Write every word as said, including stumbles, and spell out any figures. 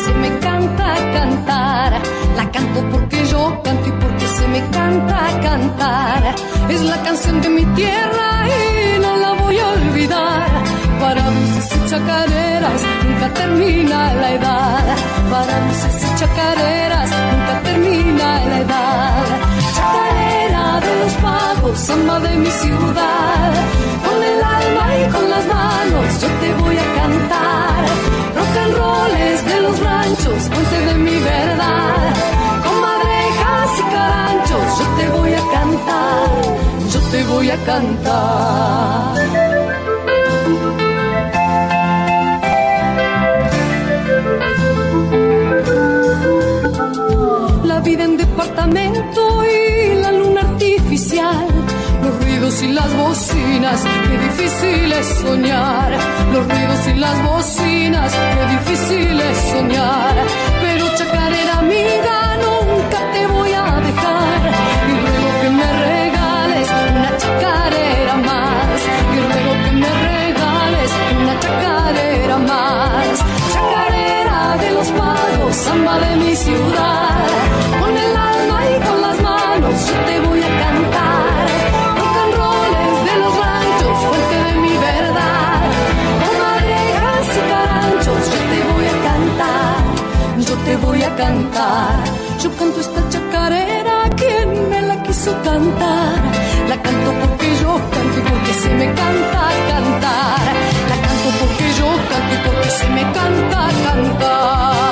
se me canta cantar. La canto porque yo canto y porque se me canta cantar. Es la canción de mi tierra y no la voy a olvidar. Para dulces y chacareras nunca termina la edad. Para dulces y chacareras nunca termina la edad. Chacarera de los pagos, samba de mi ciudad. Con el alma y con las manos yo te voy a cantar. Rock and rolls de los ranchos, fuente de mi verdad. Con madrejas y caranchos yo te voy a cantar. Yo te voy a cantar. La vida en departamento y la luna artificial, los ruidos y las bocinas, qué difícil es soñar. Los ruidos y las bocinas, qué difícil es soñar. Pero chacarera amiga, nunca te voy a dejar. Y ruego que me regales una chacarera más. Y ruego que me regales una chacarera más. Chacarera de los pagos, samba de mi ciudad. Con el alma y con las manos yo te voy a cantar. Rock and rolls de los ranchos, fuente de mi verdad. Con madrejas y caranchos yo te voy a cantar. Yo te voy a cantar. Yo canto esta chacarera, ¿quién me la quiso cantar? La canto porque yo canto y porque se me canta cantar. La canto porque yo canto y porque se me canta cantar.